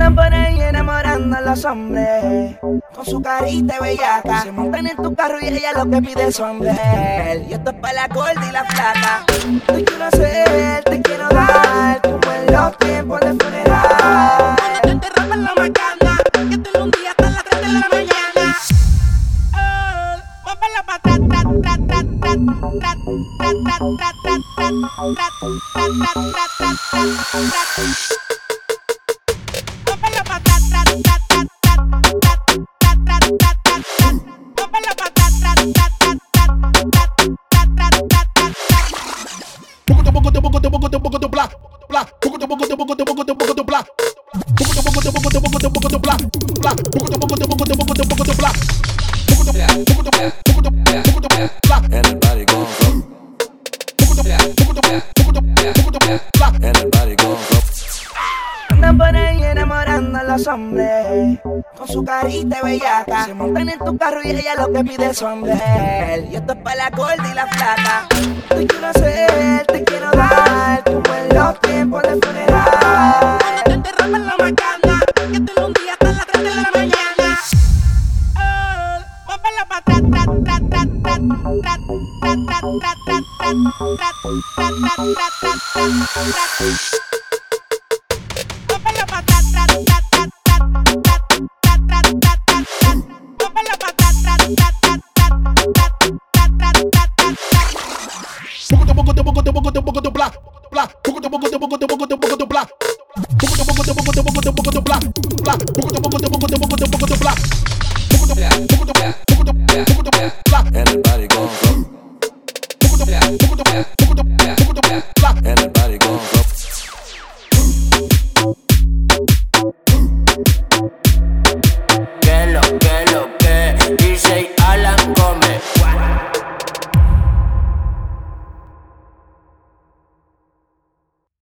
Andan por ahí enamorando a los hombres con su carita bellaca. Se montan en tu carro y ella lo que pide son de él. Y esto es para la gorda y la flaca. Te quiero hacer, te quiero dar, como en los tiempos de funeral. Cuando te enterraba en la macana, que te lo hundía hasta las 3 de la mañana. Móvela pa' atrás, trat, trat, trat, trat, trat, trat, trat, trat, trat, trat, trat, trat, trat, trat, trat, trat. Móvela pa' atrás, trat, trat, trat, trat, trat, trat, trat, trat, trat. Móvela pa' atrás, trat, trat, trat, trat, trat, trat, trat, trat, trat. Bla, bla, bla. Everybody gon' go. Everybody gon' go. Andan por ahí enamorando a los hombres con su carita bellaca. Se montan en tu carro y ella lo que pide son de él. Y esto es para la gorda y la flaca. Te quiero hacer, te quiero dar, como en los tiempos de funeral. Cuando te enterraba en la macana, que te lo hundía hasta las 3 de la mañana. Móvela pa' atrás, trat, trat, trat, trat, trat, trat, trat, trat, trat, trat, trat, trat, trat, trat, trat, trat. Móvela pa' atrás, trat, trat, trat, trat, trat, trat, trat, trat, trat. Móvela pa' atrás, trat, trat, trat, trat, trat, trat, trat, trat, trat. Bla, bla, bla.